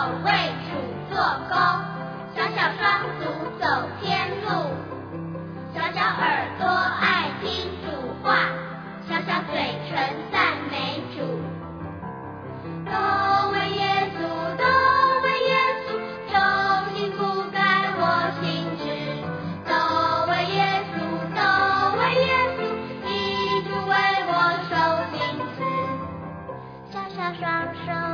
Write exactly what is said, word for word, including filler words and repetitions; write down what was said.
为主做工，小小双足走天路，小小耳朵爱听主话，小小嘴唇赞美主。都为耶稣，都为耶稣，忠心不改我心志。都为耶稣，都为耶稣，以主为我受心志。小小双手